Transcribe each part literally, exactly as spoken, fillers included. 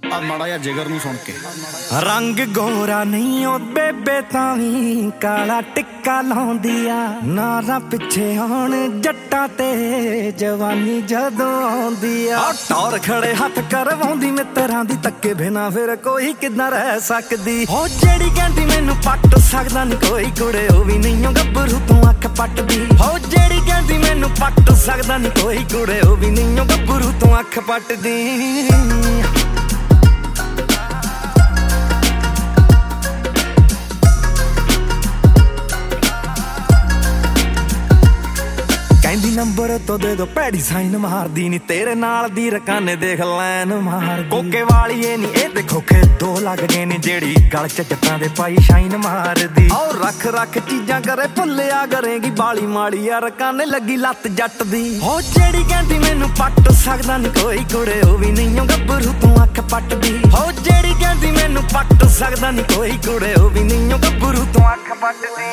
ਆ ਮਾੜਾ ਜਿਹਾ ਜਿਗਰ ਨੂੰ ਸੁਣ ਕੇ ਰੰਗ ਗੋਰਾ ਨਹੀਂ ਉਹ ਬੇਬੇ ਤਾਂ ਵੀ ਕਾਲਾ ਟਿੱਕਾ ਲਾਉਂਦੀ ਆ ਨਾਰਾ ਪਿੱਛੇ ਆਉਣ ਜੱਟਾਂ ਤੇ ਜਵਾਨੀ ਜਦੋਂ ਆਉਂਦੀ ਆ ਟੌਰ ਖੜੇ ਹੱਥ ਕਰਵਾਉਂਦੀ ਮਿੱਤਰਾਂ ਦੀ ਤੱਕੇ ਬਿਨਾ ਫਿਰ ਕੋਈ ਕਿੱਦਾਂ ਰਹਿ ਸਕਦੀ ਹੋ ਜਿਹੜੀ ਕਹਿੰਦੀ ਮੈਨੂੰ ਪੱਟ ਸਕਦਾ ਨੀ ਕੋਈ ਕੁੜੇ ਉਹ ਵੀ ਨਹੀਂ ਓ ਗੱਭਰੂ ਤੂੰ ਅੱਖ ਪੱਟਦੀ ਹੋ ਜਿਹੜੀ ਕਹਿੰਦੀ ਮੈਨੂੰ ਪੱਟ ਸਕਦਾ ਨੀ ਕੋਈ ਕੁੜੇ ਉਹ ਵੀ ਨਹੀਂ ਓ ਗੱਭਰੂ ਤੂੰ ਅੱਖ ਪੱਟਦੀ ਕਹਿੰਦੀ ਨੰਬਰ ਤੋਂ ਦੇ ਦੋ ਭੈੜੀ ਸਾਈਨ ਮਾਰਦੀ ਨੀ ਤੇਰੇ ਨਾਲ ਦੀ ਰਕਾਨੇ ਦੇਖ ਲੈਨ ਮਾਰ ਕੋਕੇ ਵਾਲੀਏ ਨੀ ਇਹ ਦੇਖੋ ਖੇ ਦੋ ਲੱਗ ਗਏ ਨੇ ਜਿਹੜੀ ਗਲ ਚ ਜੱਟਾਂ ਦੇ ਪਾਈ ਸ਼ਾਈਨ ਮਾਰਦੀ ਔਰ ਰੱਖ ਰੱਖ ਚੀਜ਼ਾਂ ਕਰੇ ਭੁੱਲਿਆ ਕਰੇਗੀ ਬਾਲੀ ਮਾੜੀ ਆ ਰਕਾਨੇ ਲੱਗੀ ਲੱਤ ਜੱਟ ਦੀ ਹੋ ਜਿਹੜੀ ਕਹਿੰਦੀ ਮੈਨੂੰ ਪੱਟ ਸਕਦਾ ਨੀ ਕੋਈ ਕੁੜੇ ਉਹ ਵੀ ਨਹੀਂ ਓ ਗੱਭਰੂ ਤੂੰ ਅੱਖ ਪੱਟਦੀ ਹੋ ਜਿਹੜੀ ਕਹਿੰਦੀ ਮੈਨੂੰ ਪੱਟ ਸਕਦਾ ਨੀ ਕੋਈ ਕੁੜੇ ਉਹ ਵੀ ਨਹੀਂ ਓ ਗੱਭਰੂ ਤੂੰ ਅੱਖ ਪੱਟਦੀ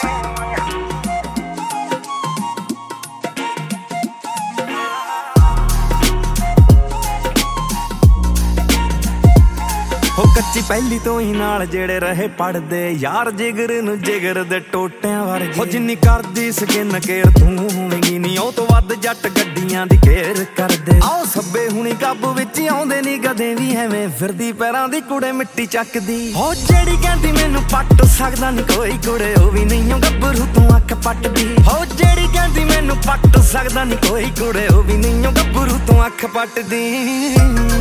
ਹੋ ਕੱਚੀ ਪਹਿਲੀ ਤੋਂ ਹੀ ਨਾਲ ਜਿਹੜੇ ਰਹੇ ਪੜਦੇ ਯਾਰ ਜਿਗਰ ਨੂੰ ਜਿਗਰ ਦੇ ਟੋਟਿਆਂ ਵਰਗੇ ਹੋ ਜਿੰਨੀ ਕਰਦੀ ਸਕਿਨ ਕੇਅਰ ਤੂੰ ਹੋਵੇਂਗੀ ਨੀ ਉਹ ਤੋਂ ਵੱਧ ਜੱਟ ਗੱਡੀਆਂ ਦੀ ਕੇਅਰ ਕਰਦੇ ਆਓ ਸੱਬੇ ਹੁਣੀ ਕਾਬੂ ਵਿੱਚ ਆਉਂਦੇ ਨੀ ਕਦੇ ਵੀ ਐਵੇਂ ਫਿਰਦੀ ਪੈਰਾਂ ਦੀ ਕੁੜੇ ਮਿੱਟੀ ਚੱਕਦੀ ਹੋ ਜਿਹੜੀ ਕਹਿੰਦੀ ਮੈਨੂੰ ਪੱਟ ਸਕਦਾ ਨੀ ਕੋਈ ਕੁੜੇ ਉਹ ਵੀ ਨਹੀਂ ਓ ਗੱਭਰੂ ਤੂੰ ਅੱਖ ਪੱਟਦੀ ਹੋ ਜਿਹੜੀ ਕਹਿੰਦੀ ਮੈਨੂੰ ਪੱਟ ਸਕਦਾ ਨੀ ਕੋਈ ਕੁੜੇ ਉਹ ਵੀ ਨਹੀਂ ਓ ਗੱਭਰੂ ਤੂੰ ਅੱਖ ਪੱਟਦੀ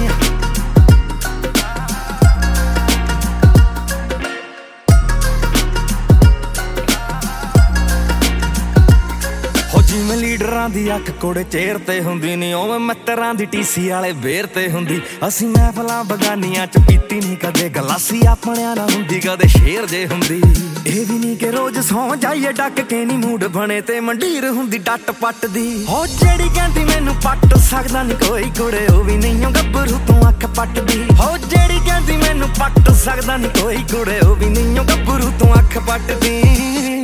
ਜਿਵੇਂ ਲੀਡਰਾਂ ਦੀ ਅੱਖ ਕੋੜੇ ਚੇਰ ਤੇ ਹੁੰਦੀ ਨੀ ਉਵੇਂ ਮਿੱਤਰਾਂ ਦੀ ਟੀਸੀ ਵਾਲੇ ਬੇਰ ਤੇ ਹੁੰਦੀ ਅਸੀਂ ਮਹਿਫਲਾਂ ਬਗਾਨੀਆਂ ਚ ਪੀਤੀ ਨੀ ਕਦੇ ਗਲਾਸੀ ਆਪਣਿਆਂ ਨਾਲ ਹੁੰਦੀ ਕਦੇ ਸ਼ੇਰ ਜੇ ਹੁੰਦੀ ਇਹ ਵੀ ਨੀ ਕਿ ਰੋਜ਼ ਸੌਂ ਜਾਈਏ ਡੱਕ ਕੇ ਨੀ ਮੂਡ ਬਣੇ ਤੇ ਮੰਡੀਰ ਹੁੰਦੀ ਡੱਟ ਪੱਟਦੀ ਹੋ ਜਿਹੜੀ ਕਹਿੰਦੀ ਮੈਨੂੰ ਪੱਟ ਸਕਦਾ ਨੀ ਕੋਈ ਕੁੜੇ ਉਹ ਵੀ ਨਹੀਂ ਓ ਗੱਭਰੂ ਤੂੰ ਅੱਖ ਪੱਟਦੀ ਹੋ ਜਿਹੜੀ ਕਹਿੰਦੀ ਮੈਨੂੰ ਪੱਟ ਸਕਦਾ ਨੀ ਕੋਈ ਕੁੜੇ ਉਹ ਵੀ ਨਹੀਂ ਓ ਗੱਭਰੂ ਤੂੰ ਅੱਖ ਪੱਟਦੀ